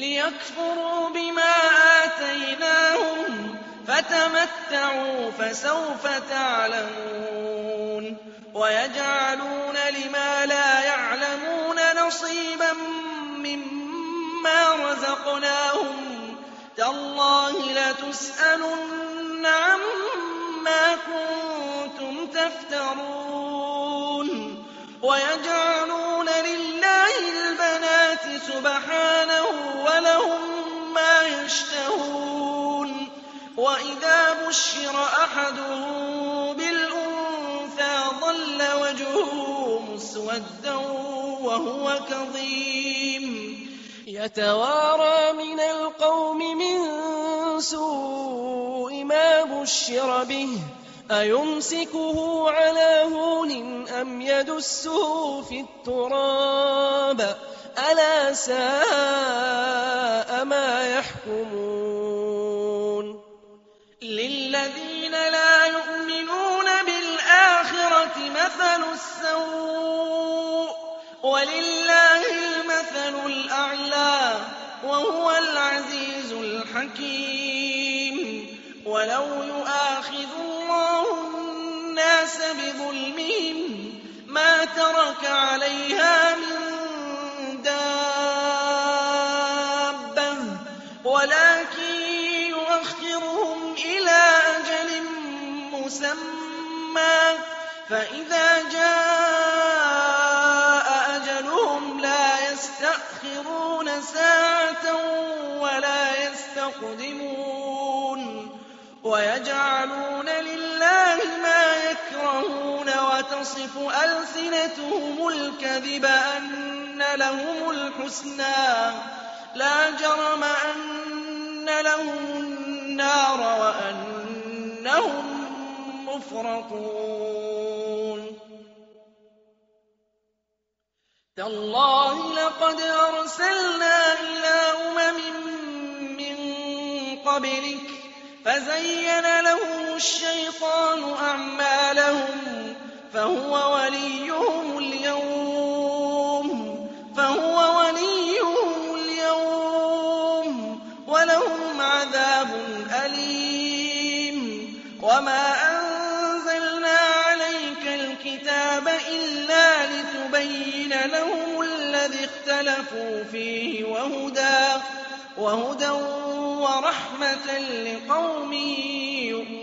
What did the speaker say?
لِيَكْفُرُوا بِمَا آتَيْنَاهُمْ فَتَمَتَّعُوا فَسَوْفَ تَعْلَمُونَ وَيَجْعَلُونَ لِمَا لَا يَعْلَمُونَ نَصِيبًا مِّمَّا رَزَقْنَاهُمْ تَاللَّهِ لَتُسْأَلُنَّ عَمَّا كُنتُمْ تَفْتَرُونَ وَيَجْعَلُونَ لِلَّهِ الْبَنَاتِ سُبْحَانَهُ وَلَهُم مَّا يَشْتَهُونَ وَإِذَا بُشِّرَ أَحَدُهُم بِالْأُنثَىٰ ظَلَّ وَجْهُهُ مُسْوَدًّا وَهُوَ كَظِيمٌ يَتَوَارَىٰ مِنَ الْقَوْمِ مِن سُوءِ مَا بُشِّرَ بِهِ أَيُمْسِكُهُ عَلَىٰ هُونٍ أَمْ يَدُسُّهُ فِي التُّرَابِ أَلَا سَاءَ مَا يَحْكُمُونَ لِلَّذِينَ لَا يُؤْمِنُونَ بِالْآخِرَةِ مَثَلُ السَّوْءِ وَلِلَّهِ الْمَثَلُ الْأَعْلَىٰ وَهُوَ الْعَزِيزُ الْحَكِيمُ وَلَوْ يُؤَاخِذُ اللَّهُ النَّاسَ بِظُلْمِهِم مَّا تَرَكَ عَلَيْهَا مِن دَابَّةٍ وَلَٰكِن يُؤَخِّرُهُمْ إِلَىٰ أَجَلٍ مُّسَمًّى فَإِذَا جَاءَ أَجَلُهُمْ لَا يَسْتَأْخِرُونَ سَاعَةً وَلَا يَسْتَقْدِمُونَ وَيَجْعَلُونَ لِلَّهِ مَا يَكْرَهُونَ وَتَصِفُ أَلْسِنَتُهُمُ الْكَذِبَ أَنَّ لَهُمُ الْحُسْنَىٰ لَا جَرَمَ أَنَّ لَهُمُ النَّارَ وَأَنَّهُم مُّفْرَطُونَ تَاللَّهِ لَقَدْ أَرْسَلْنَا إِلَىٰ أُمَمٍ مِّن قَبْلِكَ فَزَيَّنَ لَهُمُ الشَّيْطَانُ أَعْمَالَهُمْ فَهُوَ وَلِيُّهُمُ الْيَوْمَ وَلَهُمْ عَذَابٌ أَلِيمٌ وَمَا أَنزَلْنَا عَلَيْكَ الْكِتَابَ إِلَّا لِتُبَيِّنَ لَهُمُ الَّذِي اخْتَلَفُوا فِيهِ وَهُدًى وَرَحْمَةً لِّقَوْمٍ يُؤْمِنُونَ